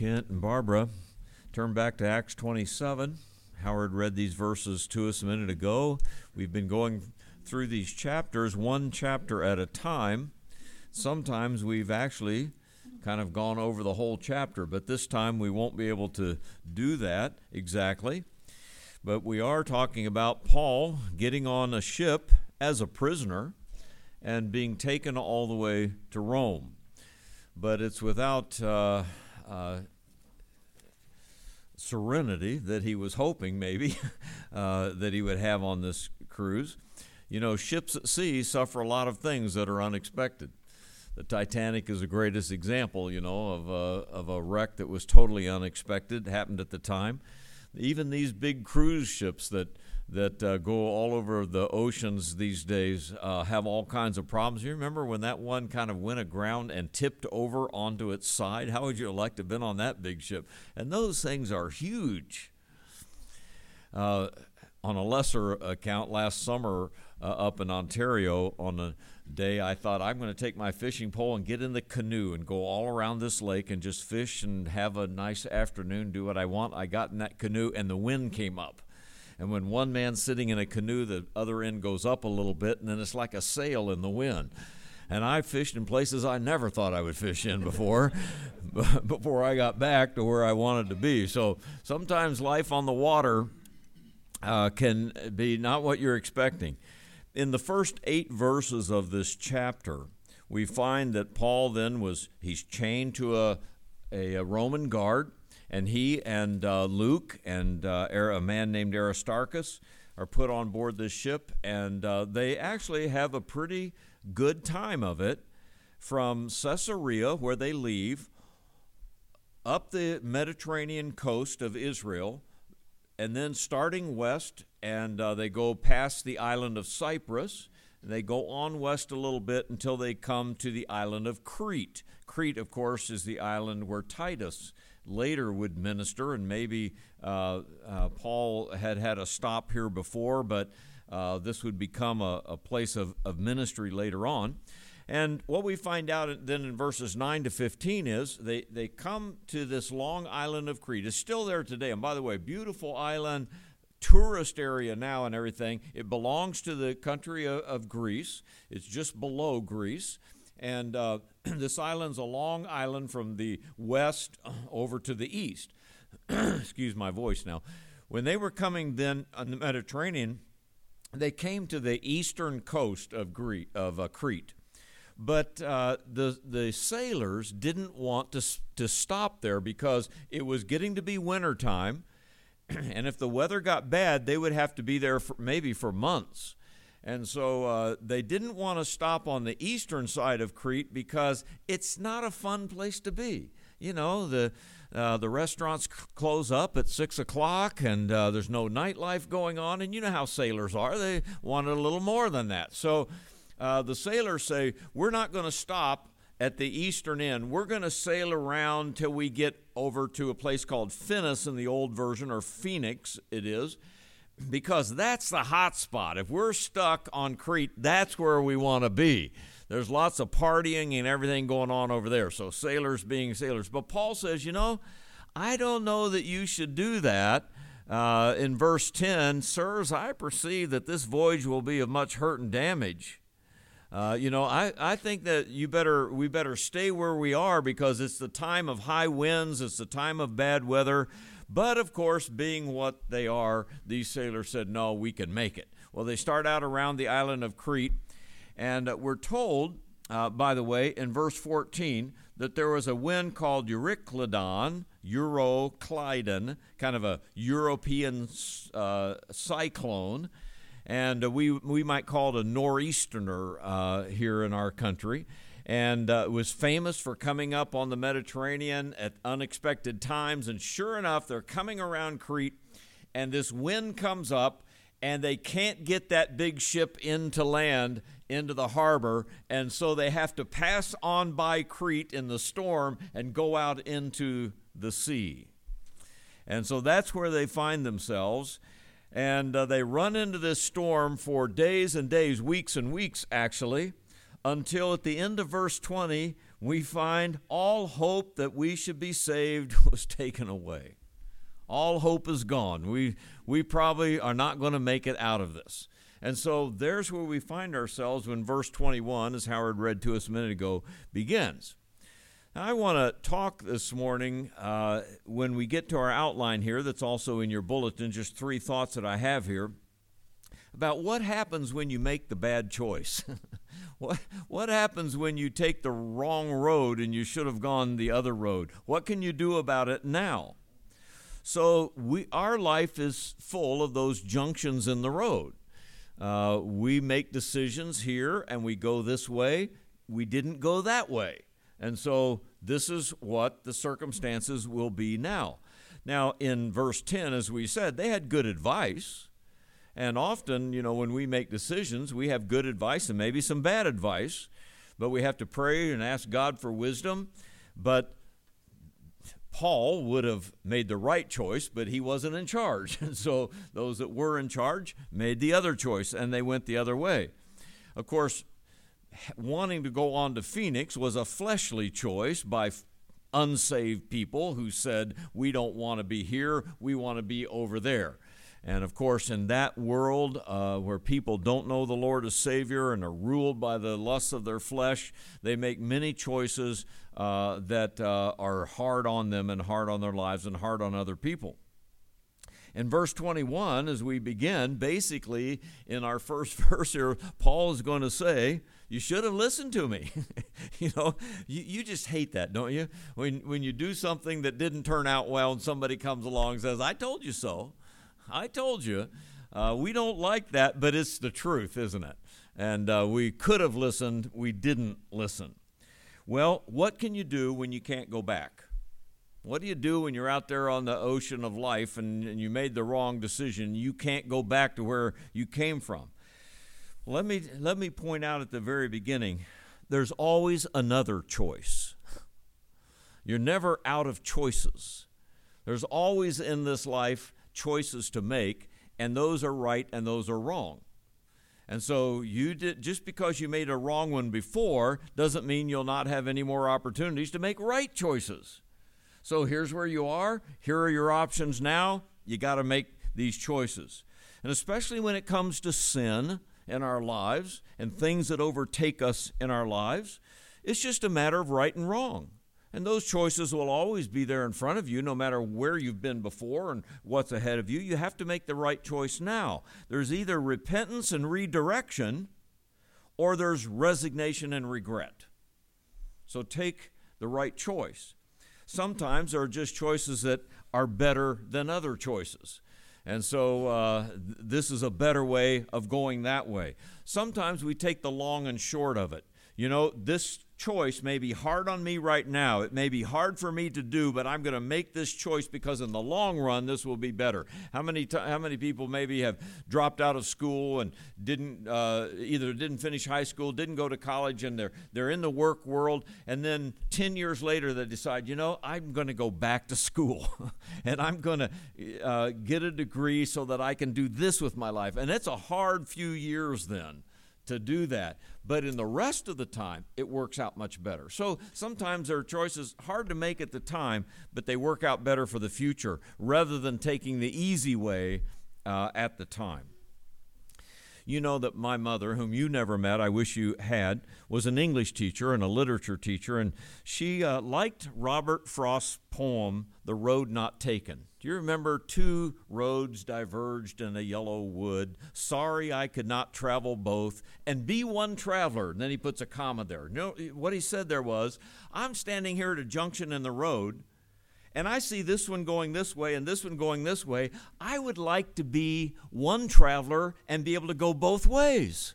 Kent and Barbara, turn back to Acts 27. Howard read these verses to us a minute ago. We've been going through these chapters, one chapter at a time. Sometimes we've actually kind of gone over the whole chapter, but this time we won't be able to do that exactly. But we are talking about Paul getting on a ship as a prisoner and being taken all the way to Rome. But it's without serenity that he was hoping maybe that he would have on this cruise. You know, ships at sea suffer a lot of things that are unexpected. The Titanic is the greatest example, of a wreck that was totally unexpected, happened at the time. Even these big cruise ships that go all over the oceans these days have all kinds of problems. You remember when that one kind of went aground and tipped over onto its side? How would you like to have been on that big ship? And those things are huge. On a lesser account, last summer up in Ontario, on a day I thought I'm going to take my fishing pole and get in the canoe and go all around this lake and just fish and have a nice afternoon, do what I want. I got in that canoe and the wind came up. And when one man's sitting in a canoe, the other end goes up a little bit, and then it's like a sail in the wind. And I fished in places I never thought I would fish in before I got back to where I wanted to be. So sometimes life on the water can be not what you're expecting. In the first 8 verses of this chapter, we find that Paul then he's chained to a Roman guard. And he and Luke and a man named Aristarchus are put on board this ship, and they actually have a pretty good time of it from Caesarea, where they leave, up the Mediterranean coast of Israel, and then starting west, and they go past the island of Cyprus, and they go on west a little bit until they come to the island of Crete. Crete, of course, is the island where Titus later would minister, and maybe Paul had a stop here before, but this would become a place of ministry later on. And what we find out then in verses 9 to 15 is they come to this long island of Crete. It's still there today, and by the way, beautiful island, tourist area now and everything. It belongs to the country of Greece. It's just below Greece. And this island's a long island from the west over to the east. Excuse my voice now. When they were coming then on the Mediterranean, they came to the eastern coast of Crete. But the sailors didn't want to stop there because it was getting to be wintertime, and if the weather got bad, they would have to be there maybe for months. And so they didn't want to stop on the eastern side of Crete because it's not a fun place to be. You know, the restaurants close up at 6 o'clock, and there's no nightlife going on. And you know how sailors are. They wanted a little more than that. So the sailors say, we're not going to stop at the eastern end. We're going to sail around till we get over to a place called Phoenix in the old version, or Phoenix it is, because that's the hot spot. If we're stuck on Crete, that's where we want to be. There's lots of partying and everything going on over there, so sailors being sailors. But Paul says, I don't know that you should do that. In verse 10, sirs, I perceive that this voyage will be of much hurt and damage. I think that we better stay where we are because it's the time of high winds, it's the time of bad weather. But, of course, being what they are, these sailors said, no, we can make it. Well, they start out around the island of Crete, and we're told, by the way, in verse 14, that there was a wind called Euroclydon, kind of a European cyclone, and we might call it a nor'easterner here in our country. And it was famous for coming up on the Mediterranean at unexpected times. And sure enough, they're coming around Crete, and this wind comes up, and they can't get that big ship into land, into the harbor, and so they have to pass on by Crete in the storm and go out into the sea. And so that's where they find themselves. And they run into this storm for days and days, weeks and weeks, actually, until at the end of verse 20, we find all hope that we should be saved was taken away. All hope is gone. We probably are not going to make it out of this. And so there's where we find ourselves when verse 21, as Howard read to us a minute ago, begins. Now, I want to talk this morning, when we get to our outline here, that's also in your bulletin, just 3 thoughts that I have here, about what happens when you make the bad choice. What happens when you take the wrong road and you should have gone the other road? What can you do about it now? So our life is full of those junctions in the road. We make decisions here and we go this way. We didn't go that way. And so this is what the circumstances will be now. Now, in verse 10, as we said, they had good advice. And often, when we make decisions, we have good advice and maybe some bad advice. But we have to pray and ask God for wisdom. But Paul would have made the right choice, but he wasn't in charge. And so those that were in charge made the other choice, and they went the other way. Of course, wanting to go on to Phoenix was a fleshly choice by unsaved people who said, we don't want to be here, we want to be over there. And of course, in that world where people don't know the Lord as Savior and are ruled by the lusts of their flesh, they make many choices that are hard on them and hard on their lives and hard on other people. In verse 21, as we begin, basically in our first verse here, Paul is going to say, you should have listened to me. You just hate that, don't you? When you do something that didn't turn out well and somebody comes along and says, I told you so. I told you. We don't like that, but it's the truth, isn't it? And we could have listened. We didn't listen. Well, what can you do when you can't go back? What do you do when you're out there on the ocean of life and you made the wrong decision? You can't go back to where you came from. Let me point out at the very beginning, there's always another choice. You're never out of choices. There's always in this life choices to make, and those are right and those are wrong. And so just because you made a wrong one before doesn't mean you'll not have any more opportunities to make right choices. So here's where you are. Here are your options now. You got to make these choices. And especially when it comes to sin in our lives and things that overtake us in our lives, it's just a matter of right and wrong. And those choices will always be there in front of you, no matter where you've been before and what's ahead of you. You have to make the right choice now. There's either repentance and redirection, or there's resignation and regret. So take the right choice. Sometimes there are just choices that are better than other choices. And so this is a better way of going that way. Sometimes we take the long and short of it. This choice may be hard on me right now. It may be hard for me to do, but I'm going to make this choice because in the long run, this will be better. How many people maybe have dropped out of school and either didn't finish high school, didn't go to college, and they're in the work world, and then 10 years later they decide, I'm going to go back to school and I'm going to get a degree so that I can do this with my life. And it's a hard few years then to do that. But in the rest of the time, it works out much better. So sometimes there are choices hard to make at the time, but they work out better for the future rather than taking the easy way at the time. You know that my mother, whom you never met, I wish you had, was an English teacher and a literature teacher, and she liked Robert Frost's poem, The Road Not Taken. Do you remember 2 roads diverged in a yellow wood? Sorry I could not travel both, and be one traveler. And then he puts a comma there. What he said there was, I'm standing here at a junction in the road, and I see this one going this way and this one going this way. I would like to be one traveler and be able to go both ways.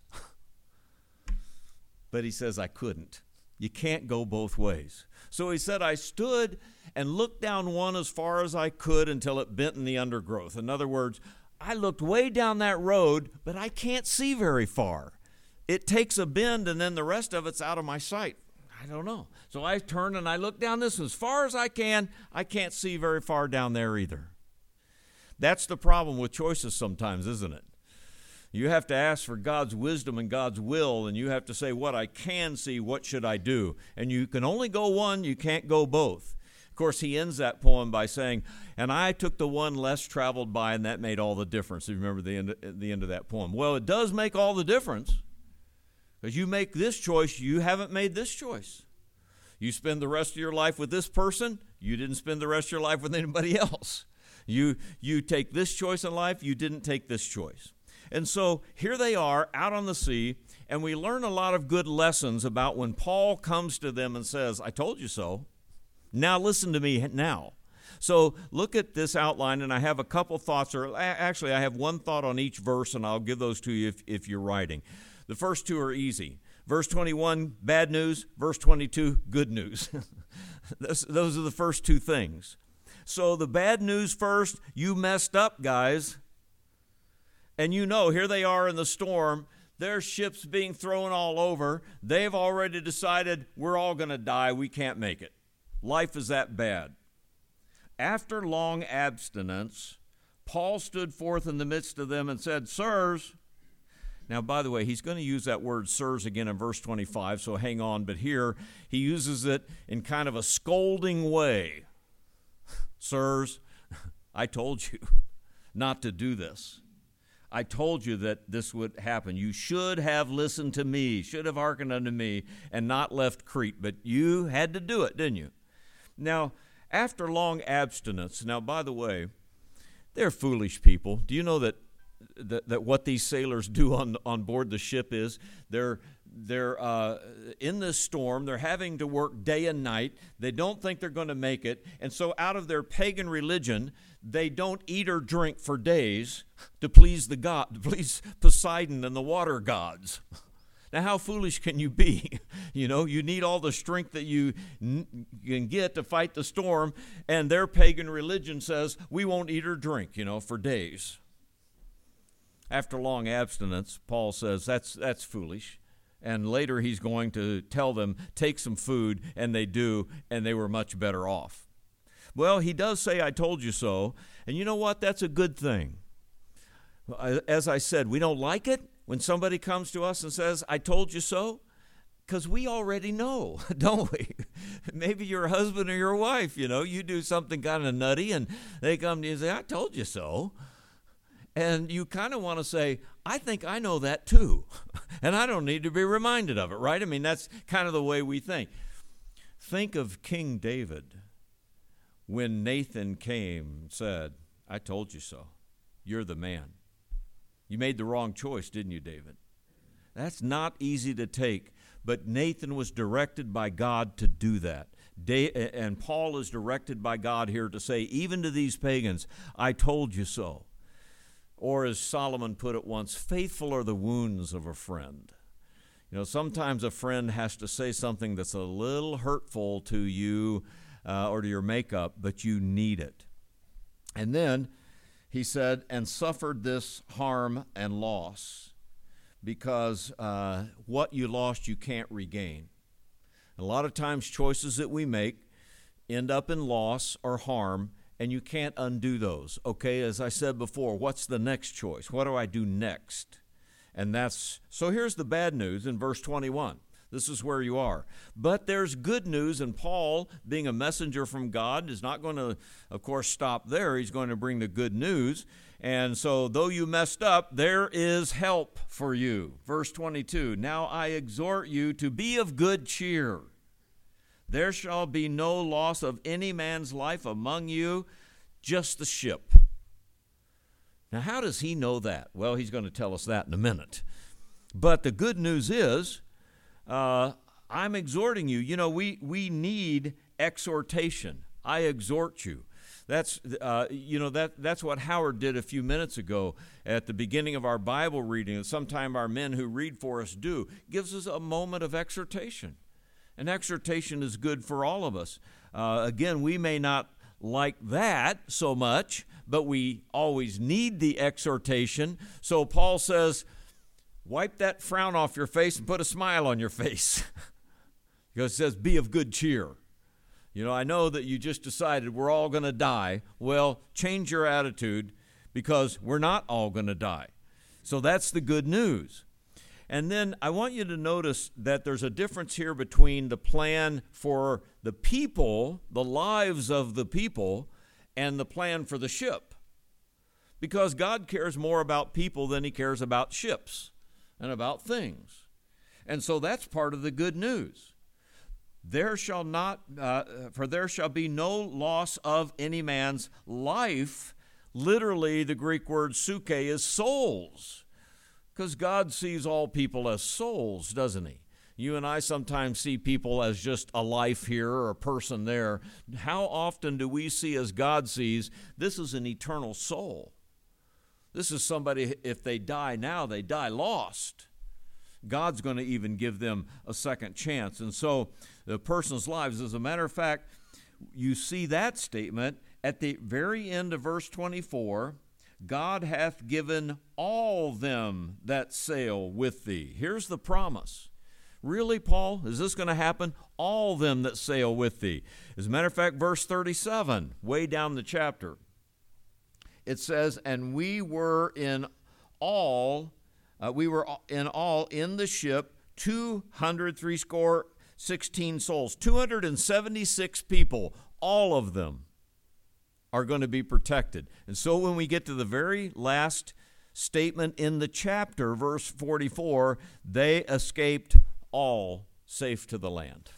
But he says, I couldn't. You can't go both ways. So he said, I stood and looked down one as far as I could until it bent in the undergrowth. In other words, I looked way down that road, but I can't see very far. It takes a bend and then the rest of it's out of my sight. I don't know. So I turn and I look down this as far as I can. I can't see very far down there either. That's the problem with choices sometimes, isn't it? You have to ask for God's wisdom and God's will, and you have to say, what I can see, what should I do? And you can only go one, you can't go both. Of course, he ends that poem by saying, and I took the one less traveled by, and that made all the difference. You remember the end of that poem. Well, it does make all the difference, because you make this choice, you haven't made this choice. You spend the rest of your life with this person, you didn't spend the rest of your life with anybody else. You take this choice in life, you didn't take this choice. And so here they are out on the sea, and we learn a lot of good lessons about when Paul comes to them and says, I told you so. Now listen to me now. So look at this outline, and I have a couple thoughts, or actually I have one thought on each verse, and I'll give those to you if you're writing. The first two are easy. Verse 21, bad news. Verse 22, good news. Those are the first two things. So the bad news first, you messed up, guys. And you know, here they are in the storm. Their ship's being thrown all over. They've already decided we're all going to die. We can't make it. Life is that bad. After long abstinence, Paul stood forth in the midst of them and said, Sirs. Now, by the way, he's going to use that word sirs again in verse 25, so hang on. But here he uses it in kind of a scolding way. Sirs, I told you not to do this. I told you that this would happen. You should have listened to me, should have hearkened unto me, and not left Crete. But you had to do it, didn't you? Now, after long abstinence, now, by the way, they're foolish people. Do you know that what these sailors do on board the ship is they're in this storm. They're having to work day and night. They don't think they're going to make it. And so out of their pagan religion, they don't eat or drink for days to please Poseidon and the water gods. Now, how foolish can you be? You know, you need all the strength that you can get to fight the storm, and their pagan religion says, we won't eat or drink, for days. After long abstinence, Paul says, that's foolish. And later he's going to tell them, take some food, and they do, and they were much better off. Well, he does say, I told you so, and you know what? That's a good thing. As I said, we don't like it when somebody comes to us and says, I told you so, because we already know, don't we? Maybe your husband or your wife, you do something kind of nutty, and they come to you and say, I told you so. And you kind of want to say, I think I know that too, and I don't need to be reminded of it, right? I mean, that's kind of the way we think. Think of King David when Nathan came and said, I told you so. You're the man. You made the wrong choice, didn't you, David? That's not easy to take, but Nathan was directed by God to do that. And Paul is directed by God here to say, even to these pagans, I told you so. Or as Solomon put it once, faithful are the wounds of a friend. Sometimes a friend has to say something that's a little hurtful to you or to your makeup, but you need it. And then he said, and suffered this harm and loss, because what you lost you can't regain. A lot of times choices that we make end up in loss or harm, and you can't undo those. Okay, as I said before, what's the next choice? What do I do next? So here's the bad news in verse 21. This is where you are. But there's good news, and Paul, being a messenger from God, is not going to, of course, stop there. He's going to bring the good news. And so though you messed up, there is help for you. Verse 22, now I exhort you to be of good cheer. There shall be no loss of any man's life among you, just the ship. Now, how does he know that? Well, he's going to tell us that in a minute. But the good news is, I'm exhorting you. We need exhortation. I exhort you. That's what Howard did a few minutes ago at the beginning of our Bible reading, and sometime our men who read for us do. Gives us a moment of exhortation. And exhortation is good for all of us. Again, we may not like that so much, but we always need the exhortation. So Paul says, wipe that frown off your face and put a smile on your face. Because it says, be of good cheer. I know that you just decided we're all going to die. Well, change your attitude, because we're not all going to die. So that's the good news. And then I want you to notice that there's a difference here between the plan for the people, the lives of the people, and the plan for the ship. Because God cares more about people than he cares about ships and about things. And so that's part of the good news. There shall be no loss of any man's life. Literally, the Greek word suke is souls. Because God sees all people as souls, doesn't he? You and I sometimes see people as just a life here or a person there. How often do we see as God sees, this is an eternal soul? This is somebody, if they die now, they die lost. God's going to even give them a second chance. And so the person's lives, as a matter of fact, you see that statement at the very end of verse 24, God hath given all them that sail with thee. Here's the promise. Really, Paul? Is this going to happen? All them that sail with thee. As a matter of fact, verse 37, way down the chapter, it says, and we were in all in the ship 216 souls, 276 people, all of them are going to be protected. And so when we get to the very last statement in the chapter, verse 44, they escaped all safe to the land.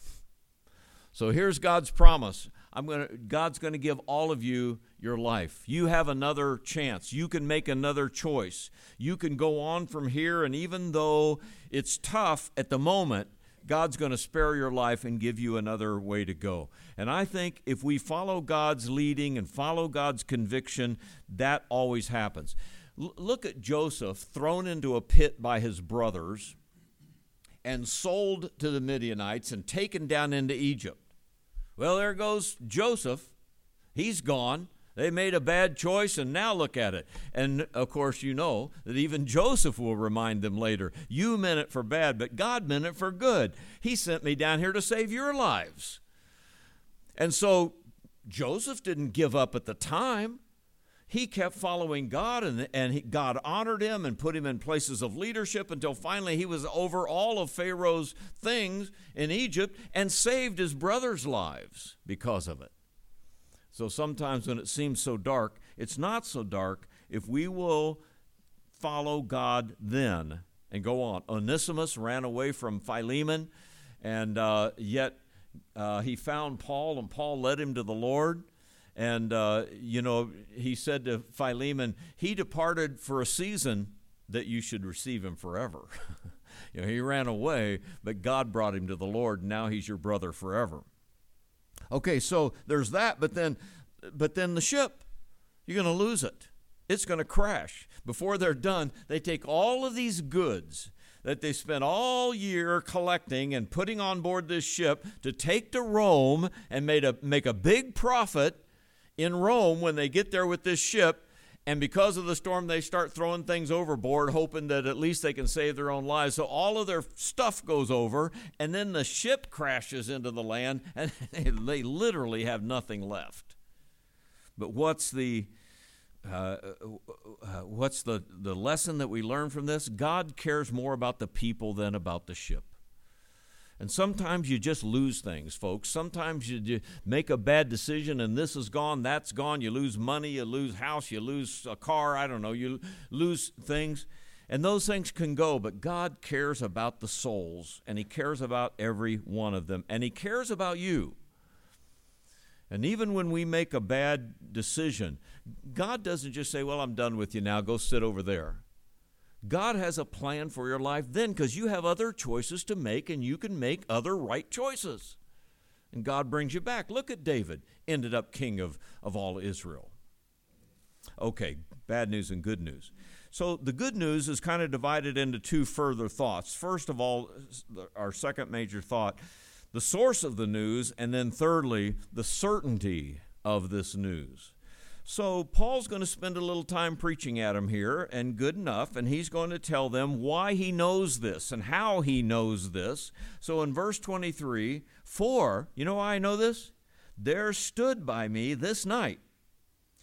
So here's God's promise. God's going to give all of you your life. You have another chance. You can make another choice. You can go on from here, and even though it's tough at the moment, God's going to spare your life and give you another way to go. And I think if we follow God's leading and follow God's conviction, that always happens. Look at Joseph thrown into a pit by his brothers and sold to the Midianites and taken down into Egypt. Well, there goes Joseph. He's gone. They made a bad choice, and now look at it. And, of course, you know that even Joseph will remind them later, you meant it for bad, but God meant it for good. He sent me down here to save your lives. And so Joseph didn't give up at the time. He kept following God, and God honored him and put him in places of leadership until finally he was over all of Pharaoh's things in Egypt and saved his brothers' lives because of it. So sometimes when it seems so dark, it's not so dark if we will follow God then and go on. Onesimus ran away from Philemon, and yet he found Paul, and Paul led him to the Lord. And, he said to Philemon, he departed for a season that you should receive him forever. He ran away, but God brought him to the Lord, and now he's your brother forever. Okay, so there's that, but then the ship, you're going to lose it. It's going to crash. Before they're done, they take all of these goods that they spent all year collecting and putting on board this ship to take to Rome and make a big profit in Rome when they get there with this ship. And because of the storm, they start throwing things overboard, hoping that at least they can save their own lives. So all of their stuff goes over, and then the ship crashes into the land, and they literally have nothing left. But what's the lesson that we learn from this? God cares more about the people than about the ship. And sometimes you just lose things, folks. Sometimes you make a bad decision and this is gone, that's gone. You lose money, you lose house, you lose a car, I don't know. You lose things. And those things can go, but God cares about the souls, and he cares about every one of them, and he cares about you. And even when we make a bad decision, God doesn't just say, well, I'm done with you now, go sit over there. God has a plan for your life then, because you have other choices to make, and you can make other right choices. And God brings you back. Look at David, ended up king of all Israel. Okay, bad news and good news. So the good news is kind of divided into two further thoughts. First of all, our second major thought, the source of the news, and then thirdly, the certainty of this news. So Paul's going to spend a little time preaching at them here, and good enough, and he's going to tell them why he knows this and how he knows this. So in verse 23, for, you know why I know this? There stood by me this night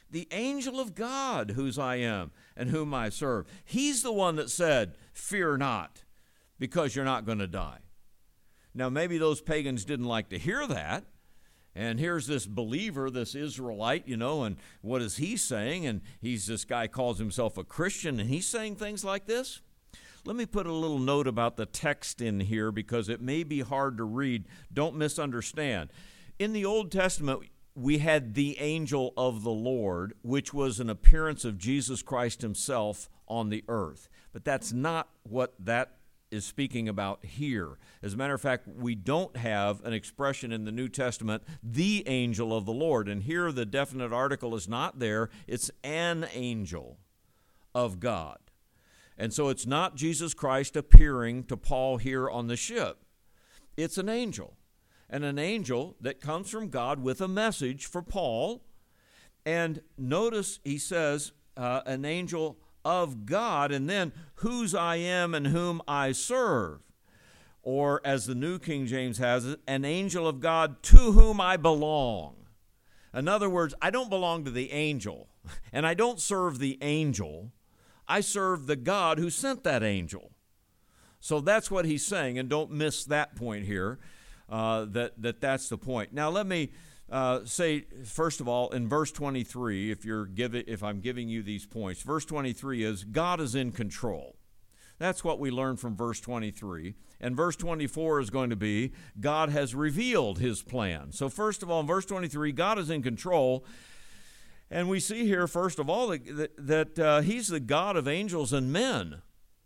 the angel of God, whose I am and whom I serve. He's the one that said, fear not, because you're not going to die. Now, maybe those pagans didn't like to hear that. And here's this believer, this Israelite, and what is he saying? And this guy calls himself a Christian, and he's saying things like this. Let me put a little note about the text in here because it may be hard to read. Don't misunderstand. In the Old Testament, we had the angel of the Lord, which was an appearance of Jesus Christ himself on the earth. But that's not what that is speaking about here. As a matter of fact, we don't have an expression in the New Testament, the angel of the Lord. And here the definite article is not there. It's an angel of God. And so it's not Jesus Christ appearing to Paul here on the ship. It's an angel. And an angel that comes from God with a message for Paul. And notice he says an angel of God, and then whose I am and whom I serve. Or as the New King James has it, an angel of God to whom I belong. In other words, I don't belong to the angel, and I don't serve the angel. I serve the God who sent that angel. So that's what he's saying, and don't miss that point here, that's the point. Now let me say, first of all, in verse 23, if I'm giving you these points, verse 23 is God is in control. That's what we learn from verse 23. And verse 24 is going to be God has revealed his plan. So first of all, in verse 23, God is in control. And we see here, first of all, that he's the God of angels and men.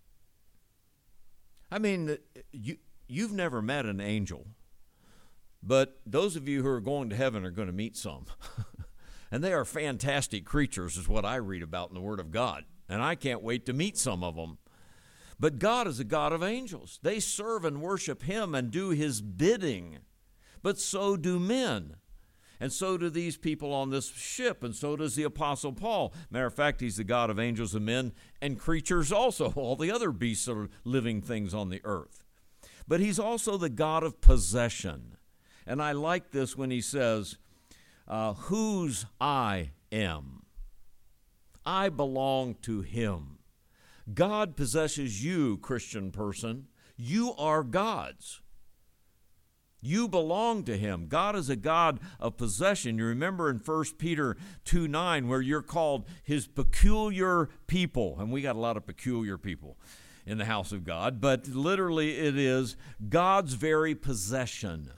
I mean, you've never met an angel. But those of you who are going to heaven are going to meet some. And they are fantastic creatures, is what I read about in the Word of God. And I can't wait to meet some of them. But God is a God of angels. They serve and worship him and do his bidding. But so do men. And so do these people on this ship. And so does the Apostle Paul. Matter of fact, he's the God of angels and men and creatures also. All the other beasts are living things on the earth. But he's also the God of possession. And I like this when he says, whose I am. I belong to him. God possesses you, Christian person. You are God's. You belong to him. God is a God of possession. You remember in 1 Peter 2:9 where you're called his peculiar people. And we got a lot of peculiar people in the house of God. But literally it is God's very possession.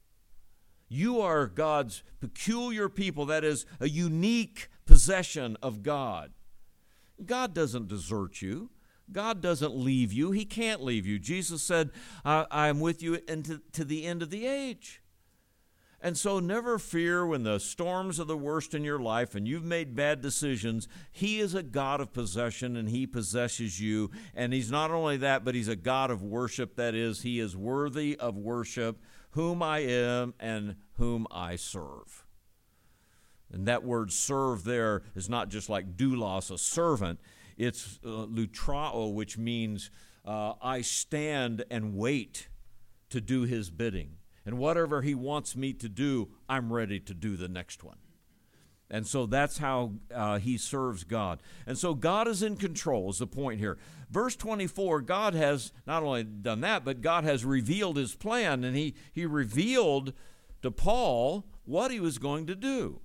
You are God's peculiar people. That is a unique possession of God. God doesn't desert you. God doesn't leave you. He can't leave you. Jesus said, I am with you to the end of the age. And so never fear when the storms are the worst in your life and you've made bad decisions. He is a God of possession and he possesses you. And he's not only that, but he's a God of worship. That is, he is worthy of worship, whom I am and whom I serve. And that word serve there is not just like doulos, a servant. It's lutrao, which means I stand and wait to do his bidding. And whatever he wants me to do, I'm ready to do the next one. And so that's how he serves God. And so God is in control is the point here. Verse 24, God has not only done that, but God has revealed his plan. And he revealed to Paul what he was going to do.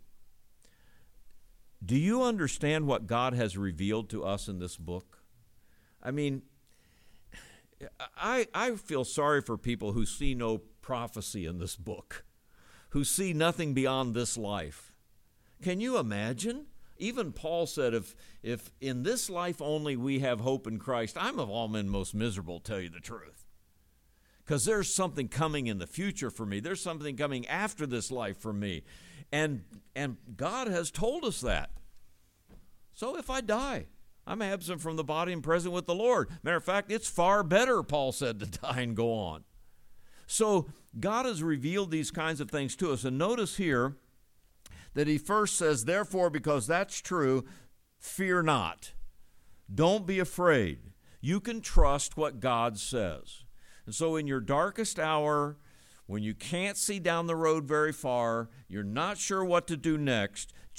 Do you understand what God has revealed to us in this book? I mean, I feel sorry for people who see no prophecy in this book, who see nothing beyond this life. Can you imagine? Even Paul said, if in this life only we have hope in Christ, I'm of all men most miserable, to tell you the truth. Because there's something coming in the future for me. There's something coming after this life for me. And God has told us that. So if I die, I'm absent from the body and present with the Lord. Matter of fact, it's far better, Paul said, to die and go on. So God has revealed these kinds of things to us. And notice here that he first says, therefore, because that's true, fear not. Don't be afraid. You can trust what God says. And so in your darkest hour, when you can't see down the road very far, you're not sure what to do next,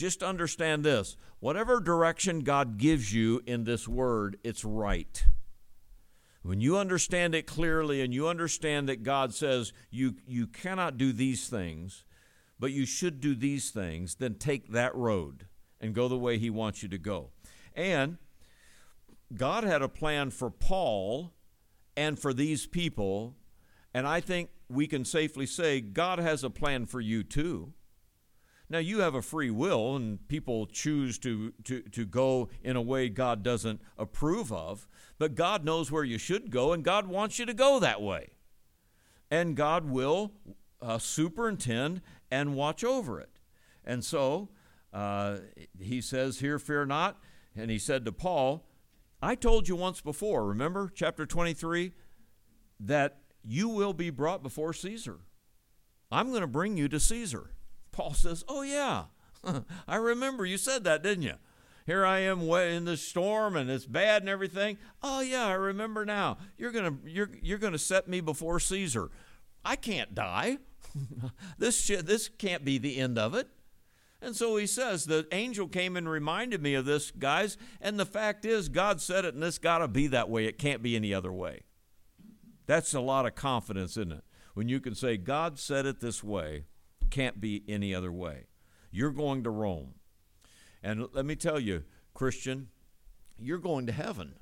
just understand this. Whatever direction God gives you in this word, it's right. When you understand it clearly and you understand that God says you cannot do these things, but you should do these things, then take that road and go the way he wants you to go. And God had a plan for Paul and for these people, and I think we can safely say God has a plan for you too. Now, you have a free will, and people choose to go in a way God doesn't approve of, but God knows where you should go, and God wants you to go that way. And God will superintend and watch over it. And so he says here, fear not. And he said to Paul, I told you once before, remember, chapter 23, that you will be brought before Caesar. I'm going to bring you to Caesar. Paul says, oh, yeah, I remember you said that, didn't you? Here I am in the storm and it's bad and everything. Oh, yeah, I remember now. You're gonna set me before Caesar. I can't die. This can't be the end of it. And so he says, the angel came and reminded me of this, guys, and the fact is God said it, and it's got to be that way. It can't be any other way. That's a lot of confidence, isn't it? When you can say, God said it this way, can't be any other way. You're going to Rome. And let me tell you, Christian, you're going to heaven.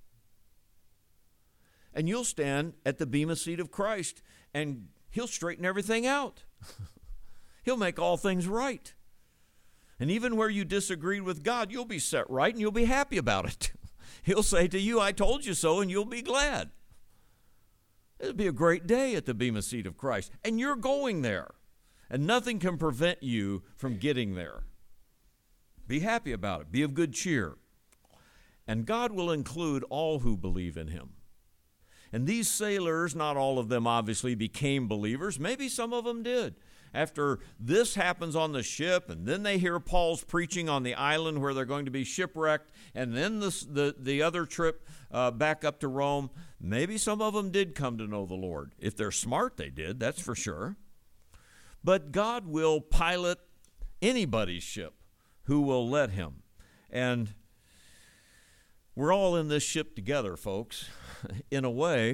And you'll stand at the bema seat of Christ, and he'll straighten everything out. He'll make all things right. And even where you disagreed with God, you'll be set right, and you'll be happy about it. He'll say to you, I told you so, and you'll be glad. It'll be a great day at the bema seat of Christ, and you're going there. And nothing can prevent you from getting there. Be happy about it. Be of good cheer. And God will include all who believe in him. And these sailors, not all of them obviously became believers. Maybe some of them did. After this happens on the ship, and then they hear Paul's preaching on the island where they're going to be shipwrecked, and then the other trip back up to Rome, maybe some of them did come to know the Lord. If they're smart, they did, that's for sure. But God will pilot anybody's ship who will let him. And we're all in this ship together, folks. In a way,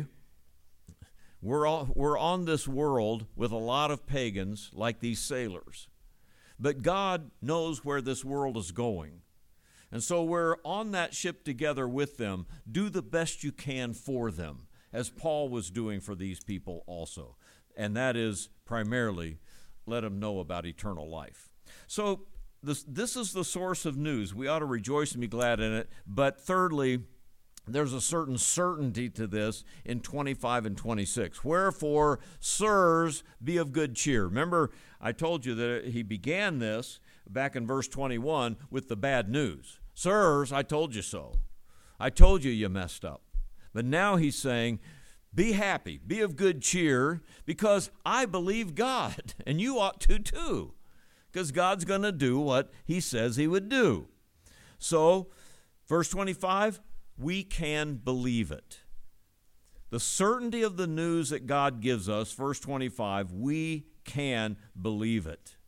we're on this world with a lot of pagans like these sailors. But God knows where this world is going. And so we're on that ship together with them. Do the best you can for them, as Paul was doing for these people also. And that is primarily let them know about eternal life. So this is the source of news. We ought to rejoice and be glad in it. But thirdly, there's a certain certainty to this in 25 and 26. Wherefore, sirs, be of good cheer. Remember, I told you that he began this back in verse 21 with the bad news. Sirs, I told you so. I told you you messed up. But now he's saying, be happy, be of good cheer, because I believe God, and you ought to too, because God's going to do what he says he would do. So, verse 25, we can believe it. The certainty of the news that God gives us, verse 25, we can believe it.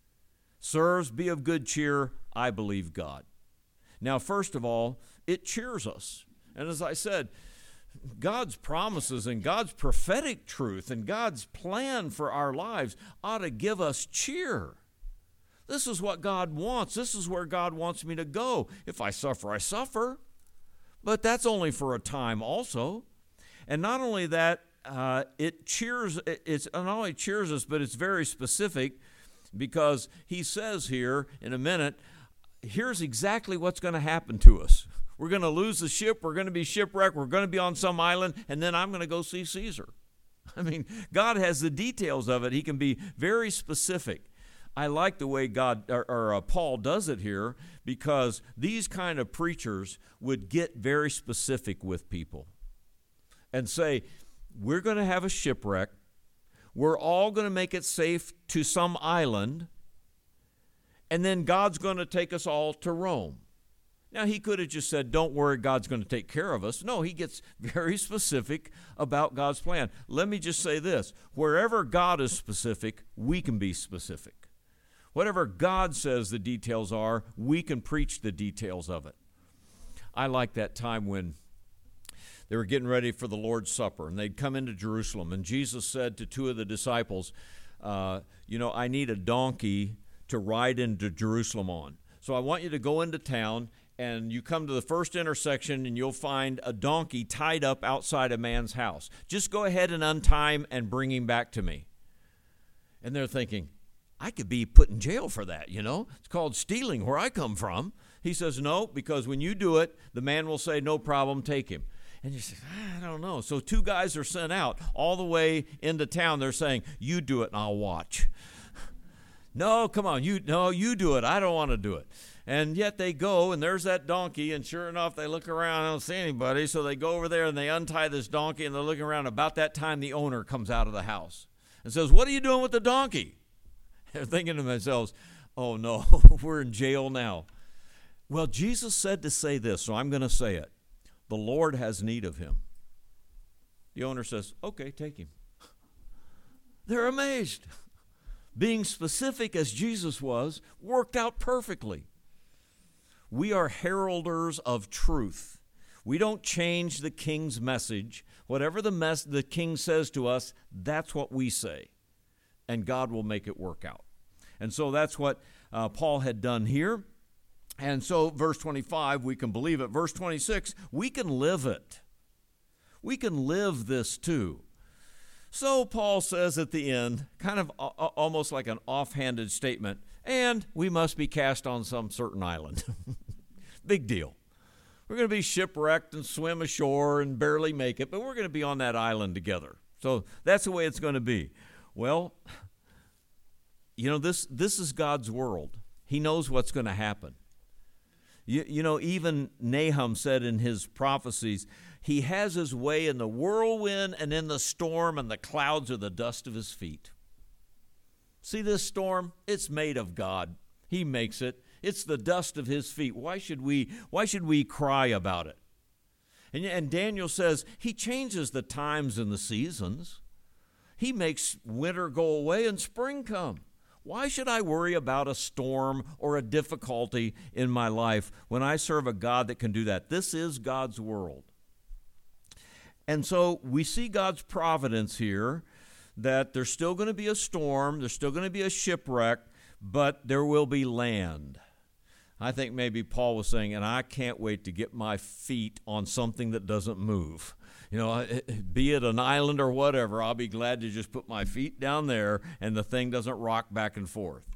Sirs, be of good cheer, I believe God. Now, first of all, it cheers us. And as I said, God's promises and God's prophetic truth and God's plan for our lives ought to give us cheer. This is what God wants. This is where God wants me to go. If I suffer, I suffer. But that's only for a time also. And not only that, it not only cheers us, but it's very specific, because he says here in a minute, here's exactly what's going to happen to us. We're going to lose the ship. We're going to be shipwrecked. We're going to be on some island, and then I'm going to go see Caesar. I mean, God has the details of it. He can be very specific. I like the way Paul does it here, because these kind of preachers would get very specific with people and say, we're going to have a shipwreck. We're all going to make it safe to some island, and then God's going to take us all to Rome. Now, he could have just said, don't worry, God's going to take care of us. No, he gets very specific about God's plan. Let me just say this. Wherever God is specific, we can be specific. Whatever God says the details are, we can preach the details of it. I like that time when they were getting ready for the Lord's Supper, and they'd come into Jerusalem, and Jesus said to two of the disciples, I need a donkey to ride into Jerusalem on. So I want you to go into town, and you come to the first intersection, and you'll find a donkey tied up outside a man's house. Just go ahead and untie him and bring him back to me. And they're thinking, I could be put in jail for that, It's called stealing where I come from. He says, no, because when you do it, the man will say, no problem, take him. And you say, I don't know. So two guys are sent out all the way into town. They're saying, you do it and I'll watch. No, come on, you do it. I don't want to do it. And yet they go, and there's that donkey, and sure enough, they look around, I don't see anybody. So they go over there and they untie this donkey, and they're looking around. About that time, the owner comes out of the house and says, what are you doing with the donkey? They're thinking to themselves, oh no, we're in jail now. Well, Jesus said to say this, so I'm going to say it. The Lord has need of him. The owner says, okay, take him. They're amazed. Being specific as Jesus was, worked out perfectly. We are heralders of truth. We don't change the king's message. Whatever the king says to us, that's what we say. And God will make it work out. And so that's what Paul had done here. And so verse 25, we can believe it. Verse 26, we can live it. We can live this too. So Paul says at the end, kind of almost like an offhanded statement, and we must be cast on some certain island. Big deal. We're going to be shipwrecked and swim ashore and barely make it, but we're going to be on that island together. So that's the way it's going to be. Well, this is God's world. He knows what's going to happen. Even Nahum said in his prophecies, he has his way in the whirlwind and in the storm, and the clouds are the dust of his feet. See this storm? It's made of God. He makes it. It's the dust of his feet. Why should we cry about it? And Daniel says he changes the times and the seasons. He makes winter go away and spring come. Why should I worry about a storm or a difficulty in my life when I serve a God that can do that? This is God's world. And so we see God's providence here, that there's still going to be a storm, there's still going to be a shipwreck, but there will be land. I think maybe Paul was saying, and I can't wait to get my feet on something that doesn't move. Be it an island or whatever, I'll be glad to just put my feet down there and the thing doesn't rock back and forth.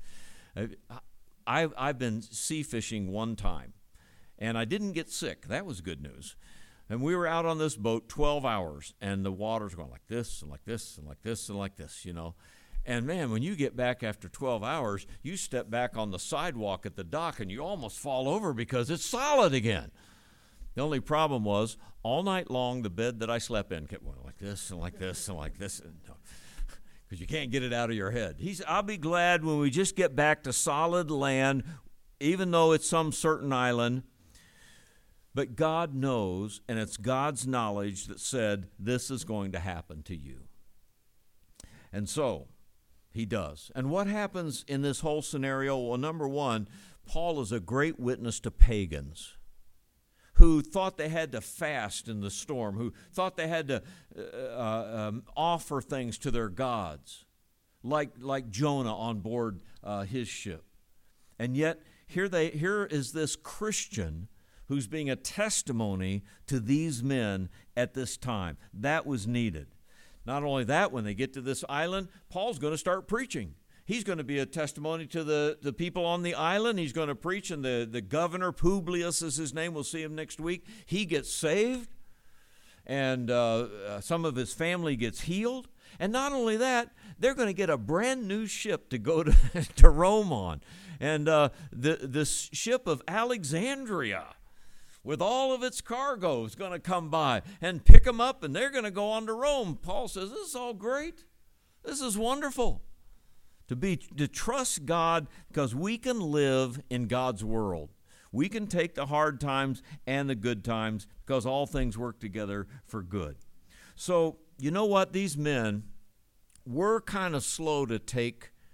I've been sea fishing one time, and I didn't get sick. That was good news. And we were out on this boat 12 hours, and the water's going like this and like this and like this and like this, And man, when you get back after 12 hours, you step back on the sidewalk at the dock, and you almost fall over because it's solid again. The only problem was, all night long, the bed that I slept in kept going like this and like this and like this, because you can't get it out of your head. I'll be glad when we just get back to solid land, even though it's some certain island. But God knows, and it's God's knowledge that said, this is going to happen to you. And so, he does. And what happens in this whole scenario? Well, number one, Paul is a great witness to pagans who thought they had to fast in the storm, who thought they had to offer things to their gods, like Jonah on board his ship. And yet, here is this Christian who's being a testimony to these men at this time. That was needed. Not only that, when they get to this island, Paul's going to start preaching. He's going to be a testimony to the people on the island. He's going to preach, and the governor, Publius is his name, we'll see him next week. He gets saved, and some of his family gets healed. And not only that, they're going to get a brand new ship to go to Rome on. And this ship of Alexandria, with all of its cargo, is going to come by and pick them up, and they're going to go on to Rome. Paul says, this is all great. This is wonderful. To trust God, because we can live in God's world. We can take the hard times and the good times, because all things work together for good. So, you know what? These men were kind of slow to take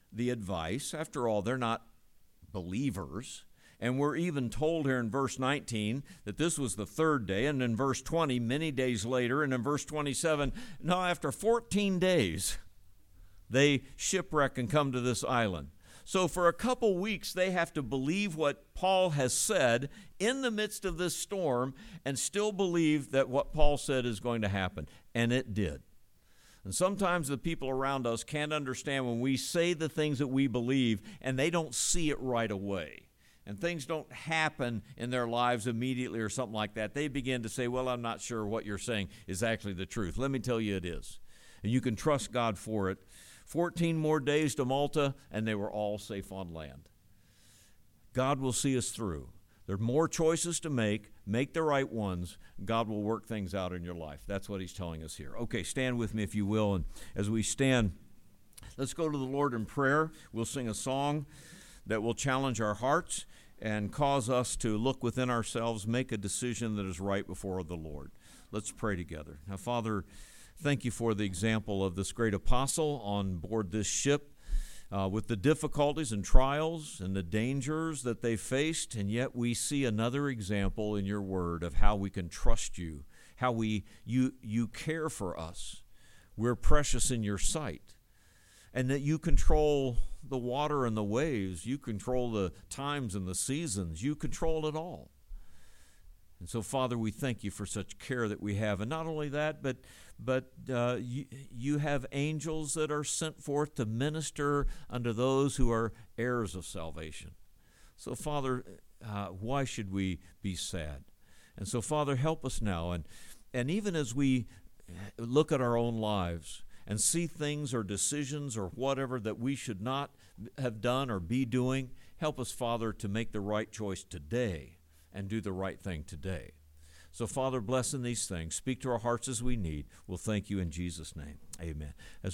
the advice. After all, they're not believers. And we're even told here in verse 19 that this was the third day, and in verse 20, many days later, and in verse 27, no, after 14 days, they shipwreck and come to this island. So for a couple weeks, they have to believe what Paul has said in the midst of this storm and still believe that what Paul said is going to happen. And it did. And sometimes the people around us can't understand when we say the things that we believe and they don't see it right away. And things don't happen in their lives immediately or something like that. They begin to say, well, I'm not sure what you're saying is actually the truth. Let me tell you it is. And you can trust God for it. 14 more days to Malta, and they were all safe on land. God will see us through. There are more choices to make. Make the right ones. God will work things out in your life. That's what he's telling us here. Okay, stand with me if you will. And as we stand, let's go to the Lord in prayer. We'll sing a song that will challenge our hearts and cause us to look within ourselves, make a decision that is right before the Lord. Let's pray together. Now, Father, thank you for the example of this great apostle on board this ship with the difficulties and trials and the dangers that they faced, and yet we see another example in your word of how we can trust you, how you care for us. We're precious in your sight, and that you control the water and the waves. You control the times and the seasons. You control it all. And so, Father, we thank you for such care that we have. And not only that, but you have angels that are sent forth to minister unto those who are heirs of salvation. So, Father, why should we be sad? And so, Father, help us now. And even as we look at our own lives and see things or decisions or whatever that we should not have done or be doing, help us, Father, to make the right choice today and do the right thing today. So, Father, bless in these things. Speak to our hearts as we need. We'll thank you in Jesus' name. Amen.